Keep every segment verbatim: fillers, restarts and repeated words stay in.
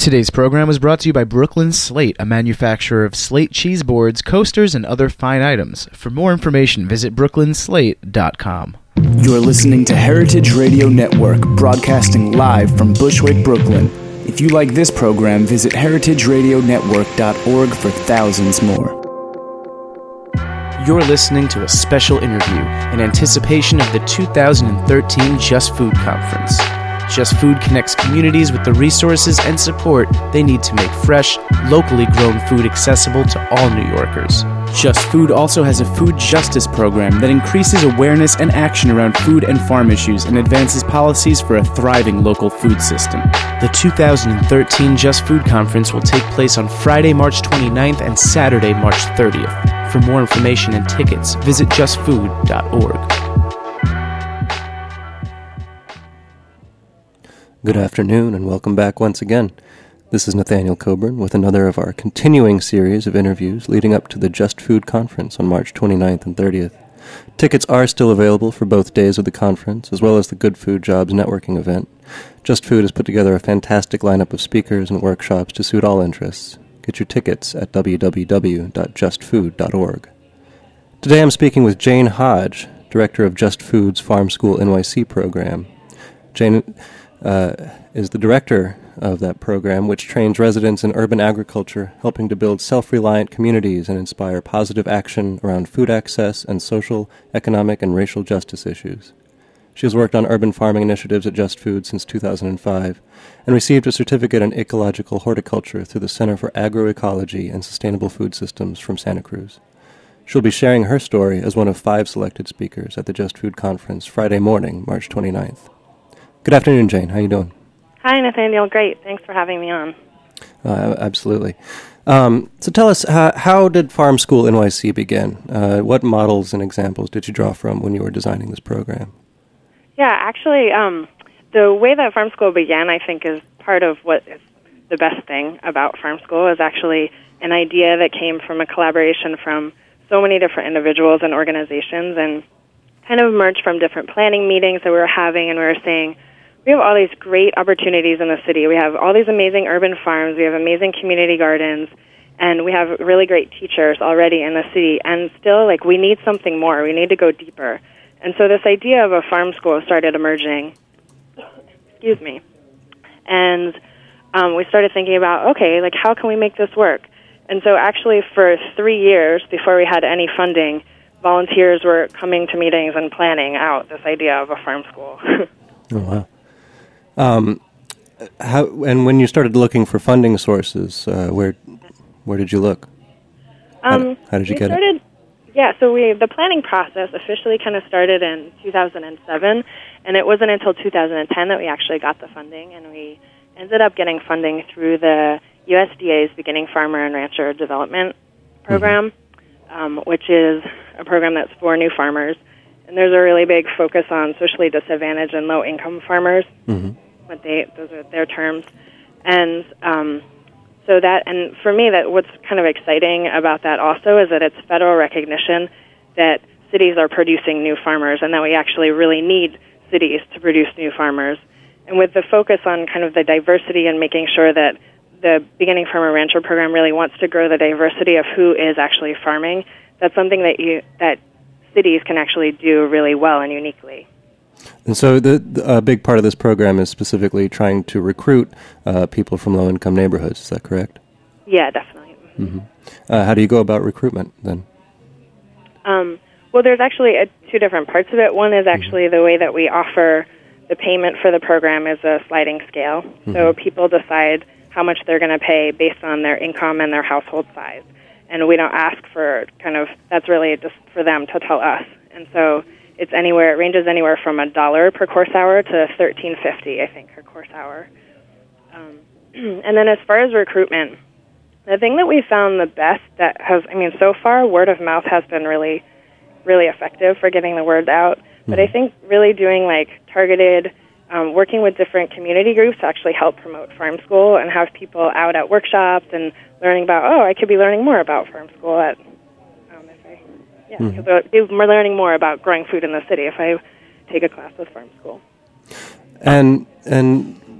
Today's program was brought to you by Brooklyn Slate, a manufacturer of slate cheese boards, coasters, and other fine items. For more information, visit brooklyn slate dot com. You're listening to Heritage Radio Network, broadcasting live from Bushwick, Brooklyn. If you like this program, visit heritage radio network dot org for thousands more. You're listening to a special interview in anticipation of the two thousand thirteen Just Food Conference. Just Food connects communities with the resources and support they need to make fresh, locally grown food accessible to all New Yorkers. Just Food also has a food justice program that increases awareness and action around food and farm issues and advances policies for a thriving local food system. The two thousand thirteen Just Food Conference will take place on Friday, March twenty-ninth and Saturday, March thirtieth. For more information and tickets, visit just food dot org. Good afternoon and welcome back once again. This is Nathaniel Coburn with another of our continuing series of interviews leading up to the Just Food Conference on March twenty-ninth and thirtieth. Tickets are still available for both days of the conference, as well as the Good Food Jobs networking event. Just Food has put together a fantastic lineup of speakers and workshops to suit all interests. Get your tickets at w w w dot just food dot org. Today I'm speaking with Jane Hodge, director of Just Food's Farm School N Y C program. Jane uh, is the director of that program, which trains residents in urban agriculture, helping to build self-reliant communities and inspire positive action around food access and social, economic, and racial justice issues. She has worked on urban farming initiatives at Just Food since two thousand five and received a certificate in ecological horticulture through the Center for Agroecology and Sustainable Food Systems from Santa Cruz. She'll be sharing her story as one of five selected speakers at the Just Food Conference Friday morning, March twenty-ninth. Good afternoon, Jane. How are you doing? Hi, Nathaniel. Great. Thanks for having me on. Uh, absolutely. Um, so tell us, how, how did Farm School N Y C begin? Uh, what models and examples did you draw from when you were designing this program? Yeah, actually, um, the way that Farm School began, I think, is part of what is the best thing about Farm School, is actually an idea that came from a collaboration from so many different individuals and organizations, and kind of emerged from different planning meetings that we were having, and we were saying, we have all these great opportunities in the city. We have all these amazing urban farms. We have amazing community gardens, and we have really great teachers already in the city. And still, like, we need something more. We need to go deeper. And so this idea of a farm school started emerging. Excuse me. And um, we started thinking about, okay, like, how can we make this work? And so actually for three years, before we had any funding, volunteers were coming to meetings and planning out this idea of a farm school. Oh, wow. Um, how, and when you started looking for funding sources, uh, where where did you look? Um, how, how did you get started, it? Yeah, so we the planning process officially kind of started in two thousand seven, and it wasn't until two thousand ten that we actually got the funding, and we ended up getting funding through the U S D A's Beginning Farmer and Rancher Development Program, mm-hmm. um, which is a program that's for new farmers. And there's a really big focus on socially disadvantaged and low-income farmers. Mm-hmm. What they those are their terms, and um, so that and for me, that what's kind of exciting about that also is that it's federal recognition that cities are producing new farmers, and that we actually really need cities to produce new farmers. And with the focus on kind of the diversity and making sure that the Beginning Farmer Rancher program really wants to grow the diversity of who is actually farming, that's something that you that cities can actually do really well and uniquely. And so the, the a big part of this program is specifically trying to recruit uh, people from low-income neighborhoods. Is that correct? Yeah, definitely. Mm-hmm. Uh, how do you go about recruitment then? Um, well, there's actually a, two different parts of it. One is actually mm-hmm. the way that we offer the payment for the program is a sliding scale. Mm-hmm. So people decide how much they're going to pay based on their income and their household size. And we don't ask for kind of, that's really just for them to tell us. And so it's anywhere, it ranges anywhere from a dollar per course hour to thirteen fifty, I think, per course hour. Um, and then as far as recruitment, the thing that we found the best that has, I mean, so far, word of mouth has been really, really effective for getting the word out. But I think really doing like targeted, um, working with different community groups to actually help promote Farm School and have people out at workshops and learning about, oh, I could be learning more about Farm School at, um, if I, yeah, mm-hmm. because we're learning more about growing food in the city if I take a class with Farm School. And and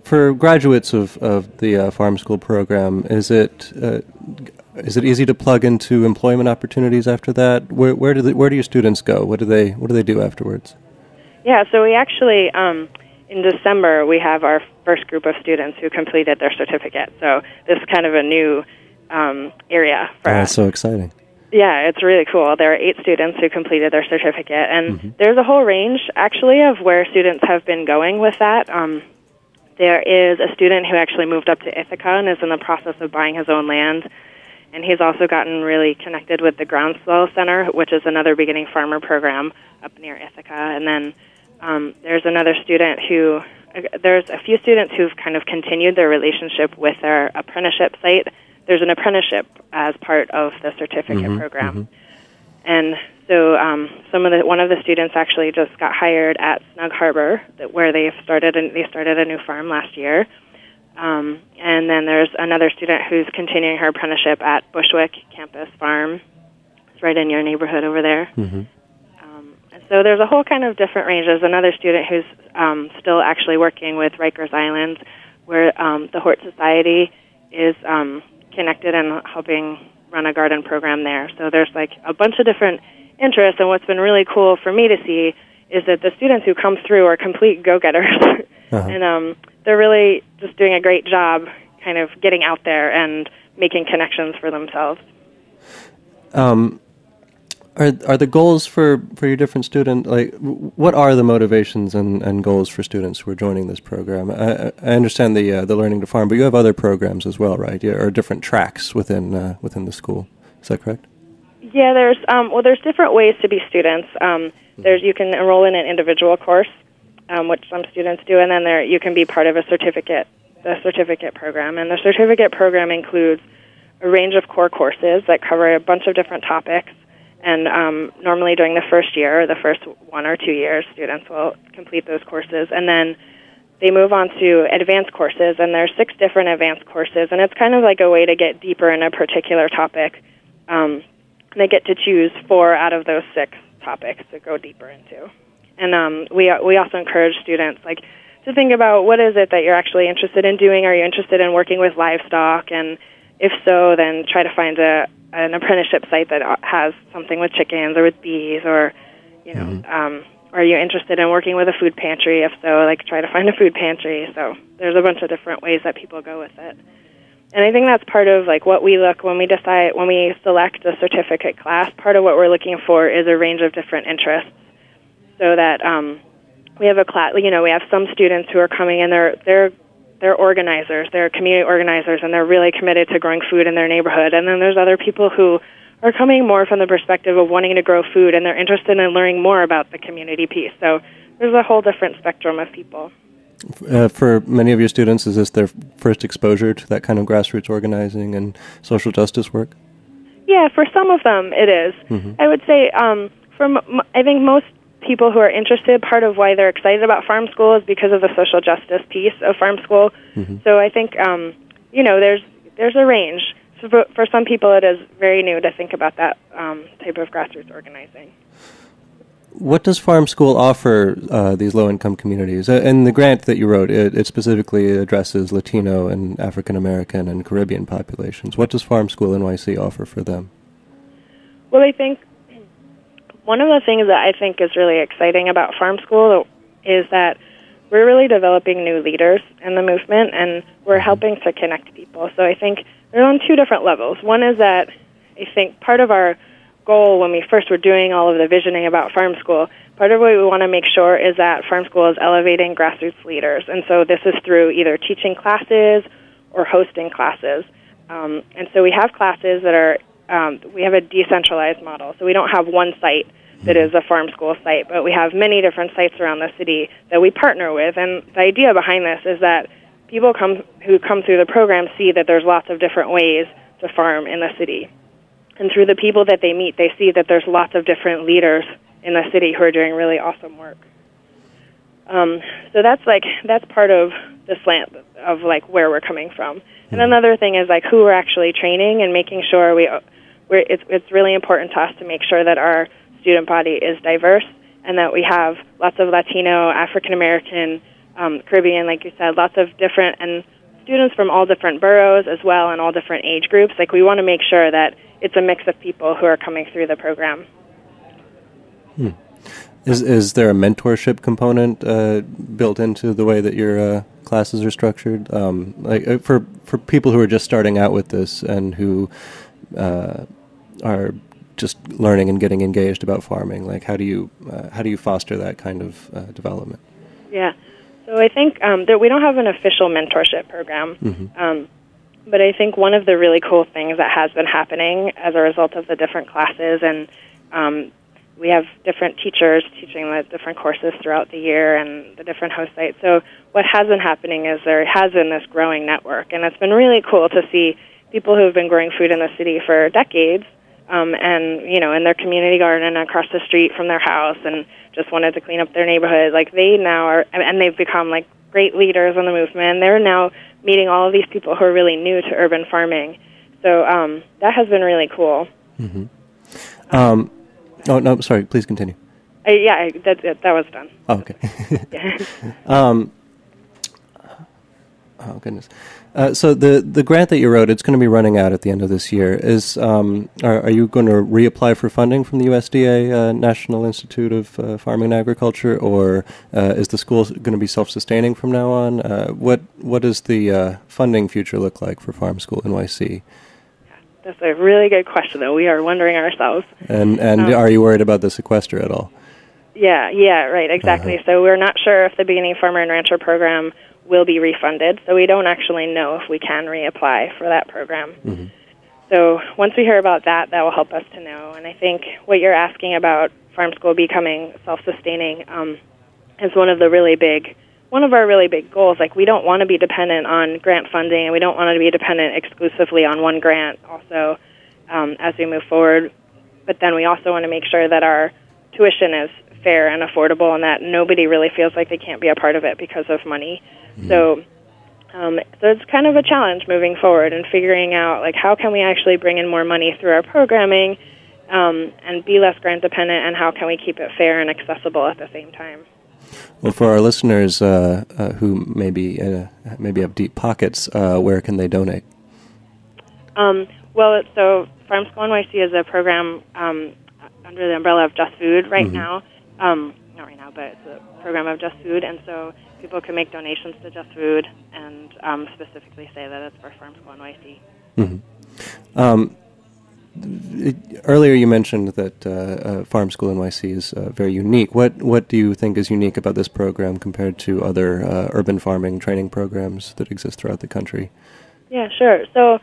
for graduates of, of the uh, farm school program, is it uh, is it easy to plug into employment opportunities after that? Where where do the, where do your students go? What do they what do they do afterwards? Yeah, so we actually um, in December we have our first group of students who completed their certificate. So this is kind of a new um, area for oh, us. That's so exciting. Yeah, it's really cool. There are eight students who completed their certificate, and Mm-hmm. there's a whole range, actually, of where students have been going with that. Um, there is a student who actually moved up to Ithaca and is in the process of buying his own land, and he's also gotten really connected with the Groundswell Center, which is another beginning farmer program up near Ithaca. And then um, there's another student who, uh, there's a few students who've kind of continued their relationship with their apprenticeship site. There's an apprenticeship as part of the certificate Mm-hmm, program. mm-hmm. And so um, some of the one of the students actually just got hired at Snug Harbor, that, where they started a, they started a new farm last year. Um, and then there's another student who's continuing her apprenticeship at Bushwick Campus Farm. It's right in your neighborhood over there. Mm-hmm. Um, and so there's a whole kind of different range. There's another student who's um, still actually working with Rikers Island, where um, the Hort Society is um, connected and helping run a garden program there. So there's like a bunch of different interests, and what's been really cool for me to see is that the students who come through are complete go-getters, uh-huh. and um, they're really just doing a great job kind of getting out there and making connections for themselves. Um, are are the goals for, for your different student, like, what are the motivations and, and goals for students who are joining this program? I, I understand the uh, the Learning to Farm, but you have other programs as well, right? Yeah, or different tracks within uh, within the school. Is that correct? Yeah, there's um, well, there's different ways to be students. Um, there's you can enroll in an individual course, um, which some students do, and then there you can be part of a certificate, the certificate program. And the certificate program includes a range of core courses that cover a bunch of different topics. And um, normally during the first year, or the first one or two years, students will complete those courses. And then they move on to advanced courses, and there's six different advanced courses. And it's kind of like a way to get deeper in a particular topic. Um, they get to choose four out of those six topics to go deeper into. And um, we we also encourage students like to think about what is it that you're actually interested in doing. Are you interested in working with livestock? And if so, then try to find a an apprenticeship site that has something with chickens or with bees, or, you know, mm-hmm. um, are you interested in working with a food pantry? If so, like, try to find a food pantry. So there's a bunch of different ways that people go with it. And I think that's part of, like, what we look, when we decide, when we select a certificate class, part of what we're looking for is a range of different interests, so that um, we have a class, you know, we have some students who are coming and they're, they're, They're organizers, they're community organizers, and they're really committed to growing food in their neighborhood. And then there's other people who are coming more from the perspective of wanting to grow food, and they're interested in learning more about the community piece. So there's a whole different spectrum of people. Uh, for many of your students, is this their first exposure to that kind of grassroots organizing and social justice work? Yeah, for some of them it is. Mm-hmm. I would say um, for m- I think most people who are interested, part of why they're excited about farm school is because of the social justice piece of farm school. Mm-hmm. So I think, um, you know, there's there's a range. So for, for some people, it is very new to think about that um, type of grassroots organizing. What does farm school offer uh, these low-income communities? Uh, and the grant that you wrote, it, it specifically addresses Latino and African American and Caribbean populations. What does Farm School N Y C offer for them? Well, I think one of the things that I think is really exciting about Farm School is that we're really developing new leaders in the movement, and we're helping to connect people. So I think they're on two different levels. One is that I think part of our goal when we first were doing all of the visioning about Farm School, part of what we want to make sure is that Farm School is elevating grassroots leaders. And so this is through either teaching classes or hosting classes. Um, and so we have classes that are Um, we have a decentralized model, so we don't have one site that is a farm school site, but we have many different sites around the city that we partner with. And the idea behind this is that people come who come through the program see that there's lots of different ways to farm in the city. And through the people that they meet, they see that there's lots of different leaders in the city who are doing really awesome work. Um, so that's like that's part of the slant of like where we're coming from. And another thing is like who we're actually training and making sure we. We're, it's, it's really important to us to make sure that our student body is diverse and that we have lots of Latino, African American, um, Caribbean, like you said, lots of different, and students from all different boroughs as well, and all different age groups. Like, we want to make sure that it's a mix of people who are coming through the program. Hmm. Is is there a mentorship component uh, built into the way that your uh, classes are structured? Um, like uh, for for people who are just starting out with this and who uh, are just learning and getting engaged about farming, like how do you uh, how do you foster that kind of uh, development? Yeah, so I think um, that we don't have an official mentorship program, mm-hmm. um, but I think one of the really cool things that has been happening as a result of the different classes, and um, we have different teachers teaching the different courses throughout the year and the different host sites. So what has been happening is there has been this growing network, and it's been really cool to see people who have been growing food in the city for decades, um, and, you know, in their community garden across the street from their house, and just wanted to clean up their neighborhood. Like, they now are, and they've become, like, great leaders in the movement. They're now meeting all of these people who are really new to urban farming. So um, that has been really cool. Mm-hmm. Um, oh, no, sorry, please continue. Uh, yeah, I, that, that, that was done. Oh, okay. Yeah. um, oh, goodness. Uh, so the, the grant that you wrote, it's going to be running out at the end of this year. Is um, are, are you going to reapply for funding from the U S D A uh, National Institute of uh, Farming and Agriculture, or uh, is the school going to be self-sustaining from now on? Uh, what what does the uh, funding future look like for Farm School N Y C? That's a really good question, though. We are wondering ourselves. And and um, are you worried about the sequester at all? Yeah, yeah, right, exactly. Uh-huh. So we're not sure if the Beginning Farmer and Rancher program will be refunded, so we don't actually know if we can reapply for that program. Mm-hmm. So once we hear about that, that will help us to know. And I think what you're asking about Farm School becoming self-sustaining um, is one of the really big, one of our really big goals. Like, we don't want to be dependent on grant funding, and we don't want to be dependent exclusively on one grant also um, as we move forward. But then we also want to make sure that our tuition is fair and affordable, and that nobody really feels like they can't be a part of it because of money. Mm-hmm. So um, so it's kind of a challenge moving forward and figuring out, like, how can we actually bring in more money through our programming um, and be less grant dependent, and how can we keep it fair and accessible at the same time. Well, for our listeners uh, uh, who maybe uh, maybe have deep pockets, uh, where can they donate? Um, well, so Farm School N Y C is a program um, under the umbrella of Just Food right mm-hmm. now. Um, not right now, but it's a program of Just Food, and so people can make donations to Just Food and um, specifically say that it's for Farm School N Y C. Mm-hmm. Um, it, earlier you mentioned that uh, uh, Farm School N Y C is uh, very unique. What what do you think is unique about this program compared to other uh, urban farming training programs that exist throughout the country? Yeah, sure. So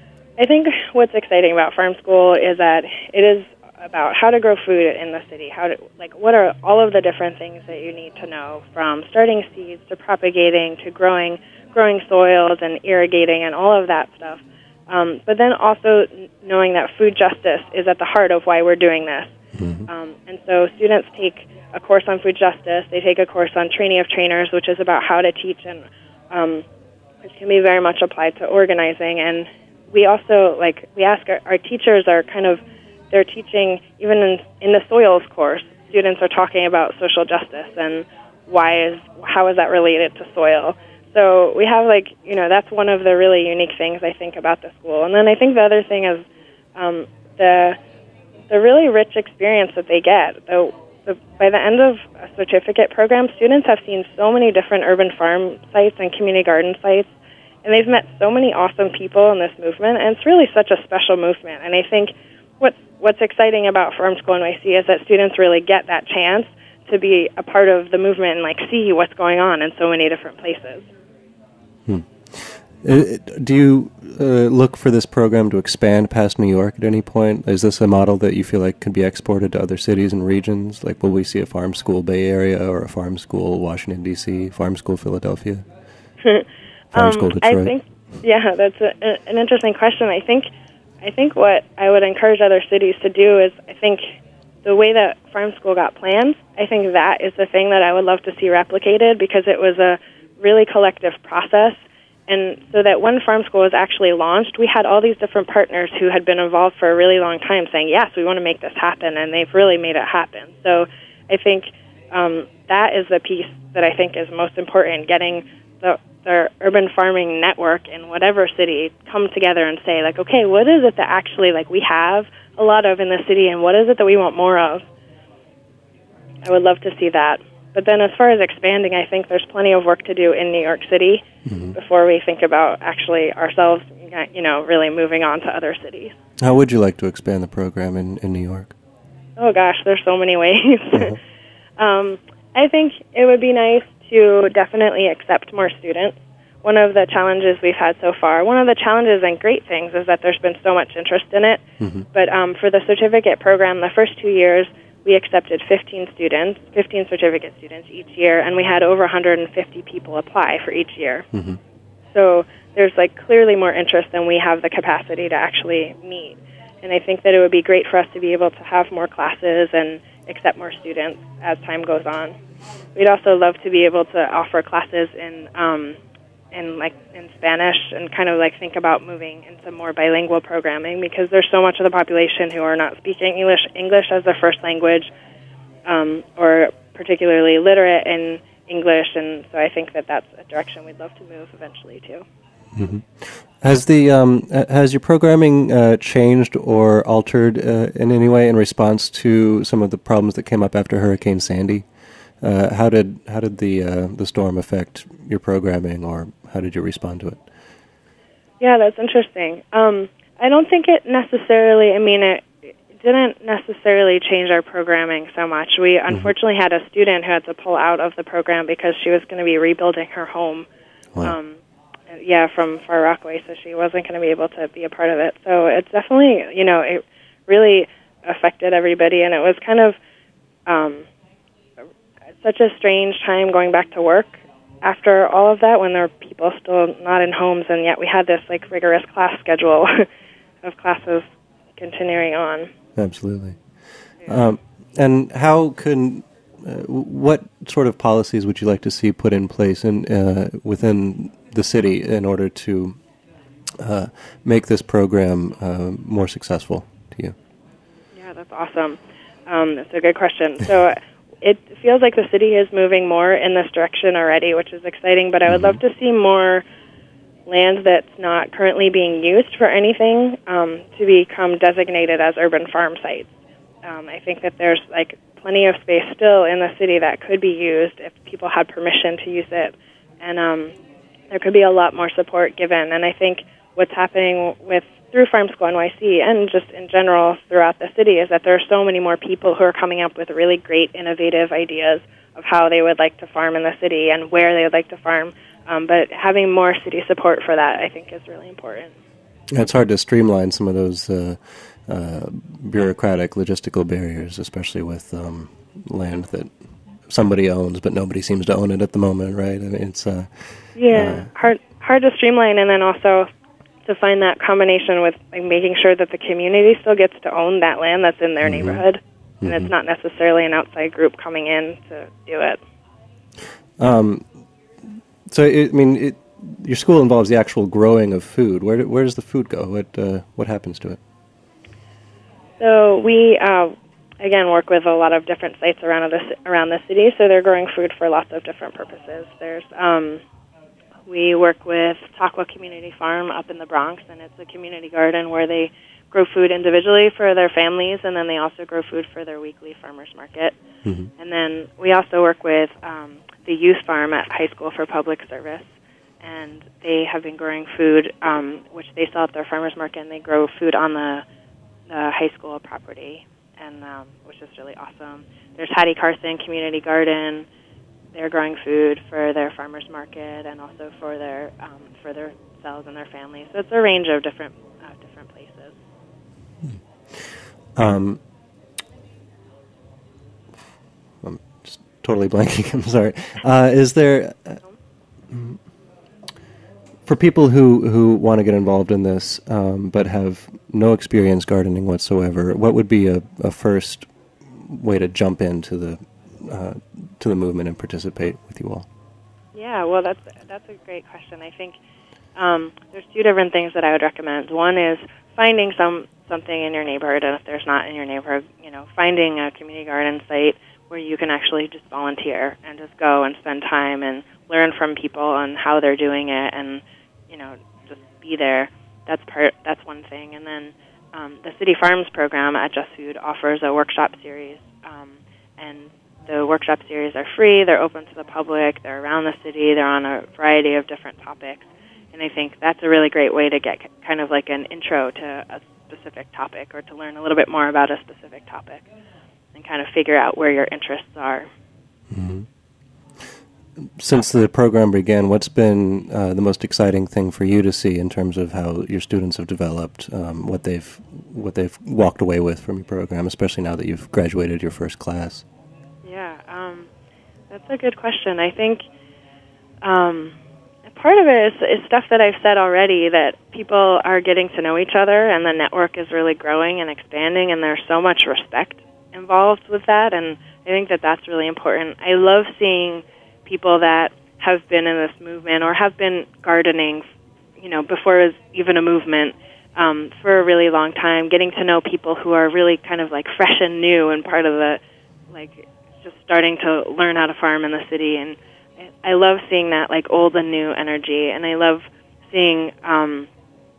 I think what's exciting about Farm School is that it is about how to grow food in the city. How to, like, what are all of the different things that you need to know, from starting seeds to propagating to growing growing soils and irrigating and all of that stuff. Um, but then also knowing that food justice is at the heart of why we're doing this. Mm-hmm. Um, and so students take a course on food justice. They take a course on training of trainers, which is about how to teach, and um, which can be very much applied to organizing. And we also, like, we ask our, our teachers are kind of, they're teaching, even in, in the soils course, students are talking about social justice and why is, how is that related to soil. So we have, like, you know, that's one of the really unique things I think about the school. And then I think the other thing is um, the the really rich experience that they get. The, the, by the end of a certificate program, students have seen so many different urban farm sites and community garden sites, and they've met so many awesome people in this movement, and it's really such a special movement. And I think what's, what's exciting about Farm School N Y C is that students really get that chance to be a part of the movement and, like, see what's going on in so many different places. Hmm. Uh, do you uh, look for this program to expand past New York at any point? Is this a model that you feel like could be exported to other cities and regions? Like, will we see a farm school Bay Area or a farm school Washington, D C, farm school Philadelphia, farm um, school Detroit? I think, yeah, that's a, a, an interesting question. I think, I think what I would encourage other cities to do is, I think the way that Farm School got planned, I think that is the thing that I would love to see replicated, because it was a really collective process. And so that when Farm School was actually launched, we had all these different partners who had been involved for a really long time saying, yes, we want to make this happen, and they've really made it happen. So I think um, that is the piece that I think is most important, getting the, the urban farming network in whatever city come together and say, like, okay, what is it that actually, like, we have a lot of in the city, and what is it that we want more of? I would love to see that. But then as far as expanding, I think there's plenty of work to do in New York City mm-hmm. before we think about actually ourselves, you know, really moving on to other cities. How would you like to expand the program in, in New York? Oh, gosh, there's so many ways. Uh-huh. um, I think it would be nice to definitely accept more students. One of the challenges we've had so far, one of the challenges and great things is that there's been so much interest in it. Mm-hmm. But um, for the certificate program, the first two years, we accepted fifteen students, fifteen certificate students each year, and we had over one hundred fifty people apply for each year. Mm-hmm. So there's like clearly more interest than we have the capacity to actually meet. And I think that it would be great for us to be able to have more classes and accept more students as time goes on. We'd also love to be able to offer classes in um, in like in Spanish and kind of like think about moving into more bilingual programming, because there's so much of the population who are not speaking English English as their first language, um, or particularly literate in English, and so I think that that's a direction we'd love to move eventually too. Mm-hmm. Has the um, has your programming uh, changed or altered uh, in any way in response to some of the problems that came up after Hurricane Sandy? Uh, how did how did the uh, the storm affect your programming, or how did you respond to it? Yeah, that's interesting. Um, I don't think it necessarily. I mean, it, it didn't necessarily change our programming so much. We mm-hmm. unfortunately had a student who had to pull out of the program because she was going to be rebuilding her home. Wow. Um, yeah, from Far Rockaway, so she wasn't going to be able to be a part of it. So it's definitely, you know, it really affected everybody, and it was kind of um, such a strange time going back to work after all of that, when there were people still not in homes, and yet we had this like rigorous class schedule of classes continuing on. Absolutely. Yeah. Um, and how can, uh, what sort of policies would you like to see put in place in uh, within the city in order to uh, make this program uh, more successful to you? Yeah, that's awesome. Um, that's a good question. So it feels like the city is moving more in this direction already, which is exciting, but I would mm-hmm. love to see more land that's not currently being used for anything um, to become designated as urban farm sites. Um, I think that there's like plenty of space still in the city that could be used if people had permission to use it, and um, there could be a lot more support given. And I think what's happening with through Farm School N Y C and just in general throughout the city is that there are so many more people who are coming up with really great, innovative ideas of how they would like to farm in the city and where they would like to farm. Um, but having more city support for that, I think, is really important. Yeah, it's hard to streamline some of those uh, uh, bureaucratic, logistical barriers, especially with um, land that somebody owns, but nobody seems to own it at the moment, right? I mean, it's uh, yeah, uh, hard hard to streamline, and then also to find that combination with like, making sure that the community still gets to own that land that's in their mm-hmm. neighborhood, and mm-hmm. it's not necessarily an outside group coming in to do it. Um, so, it, I mean, it, your school involves the actual growing of food. Where do, where does the food go? What uh, what happens to it? So we, uh, again, work with a lot of different sites around the, around the city, so they're growing food for lots of different purposes. There's... Um, We work with Tahquah Community Farm up in the Bronx, and it's a community garden where they grow food individually for their families, and then they also grow food for their weekly farmers market. Mm-hmm. And then we also work with um, the Youth Farm at High School for Public Service, and they have been growing food, um, which they sell at their farmers market, and they grow food on the, the high school property, and um, which is really awesome. There's Hattie Carson Community Garden. They're growing food for their farmers market and also for their um, for their themselves and their families. So it's a range of different uh, different places. Um, I'm just totally blanking. I'm sorry. Uh, is there uh, for people who, who want to get involved in this um, but have no experience gardening whatsoever? What would be a, a first way to jump into the uh, to the movement and participate with you all? Yeah, well, that's that's a great question. I think um, there's two different things that I would recommend. One is finding some something in your neighborhood, and if there's not in your neighborhood, you know, finding a community garden site where you can actually just volunteer and just go and spend time and learn from people on how they're doing it, and you know, just be there. That's part. That's one thing. And then um, the City Farms program at Just Food offers a workshop series, um, and the workshop series are free. They're open to the public. They're around the city. They're on a variety of different topics, and I think that's a really great way to get kind of like an intro to a specific topic, or to learn a little bit more about a specific topic, and kind of figure out where your interests are. Mm-hmm. Since the program began, what's been uh, the most exciting thing for you to see in terms of how your students have developed, um, what they've what they've walked away with from your program, especially now that you've graduated your first class? Yeah, um, that's a good question. I think um, part of it is, is stuff that I've said already, that people are getting to know each other, and the network is really growing and expanding, and there's so much respect involved with that, and I think that that's really important. I love seeing people that have been in this movement or have been gardening, you know, before it was even a movement, um, for a really long time, getting to know people who are really kind of like fresh and new and part of the, like, just starting to learn how to farm in the city. And I love seeing that, like, old and new energy. And I love seeing, um,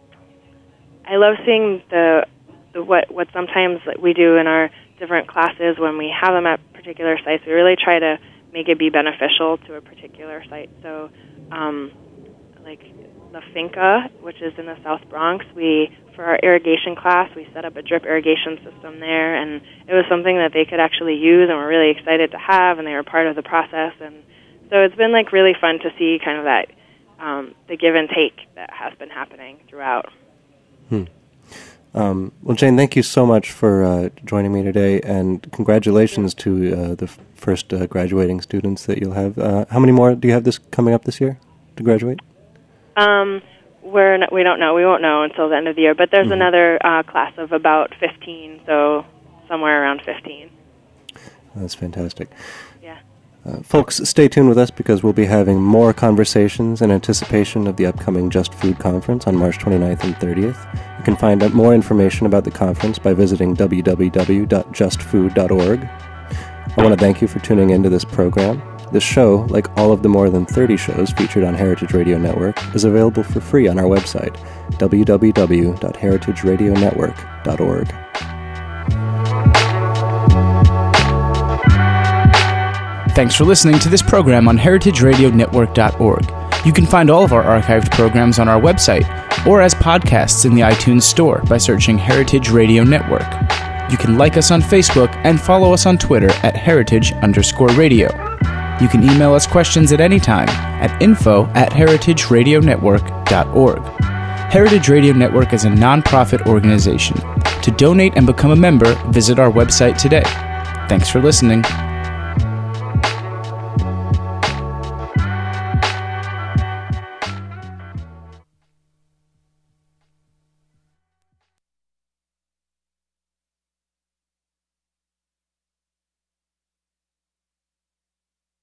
I love seeing the, the what what sometimes we do in our different classes when we have them at particular sites. We really try to make it be beneficial to a particular site. So, um, like La Finca, which is in the South Bronx, we, for our irrigation class, we set up a drip irrigation system there, and it was something that they could actually use and were really excited to have, and they were part of the process. And so it's been like really fun to see kind of that, um, the give and take that has been happening throughout. Hmm. Um, well, Jane, thank you so much for uh, joining me today, and congratulations to uh, the f- first uh, graduating students that you'll have. Uh, how many more do you have this coming up this year to graduate? Um, we're not, we don't know. We won't know until the end of the year. But there's mm-hmm. another uh, class of about fifteen, so somewhere around fifteen. That's fantastic. Yeah. Uh, folks, stay tuned with us, because we'll be having more conversations in anticipation of the upcoming Just Food Conference on March twenty-ninth and thirtieth. You can find out more information about the conference by visiting w w w dot just food dot org. I want to thank you for tuning into this program. This show, like all of the more than thirty shows featured on Heritage Radio Network, is available for free on our website, w w w dot heritage radio network dot org. Thanks for listening to this program on heritage radio network dot org. You can find all of our archived programs on our website, or as podcasts in the iTunes Store by searching Heritage Radio Network. You can like us on Facebook and follow us on Twitter at heritage underscore radio. You can email us questions at any time at info at heritage radio network dot org. Heritage Radio Network is a nonprofit organization. To donate and become a member, visit our website today. Thanks for listening.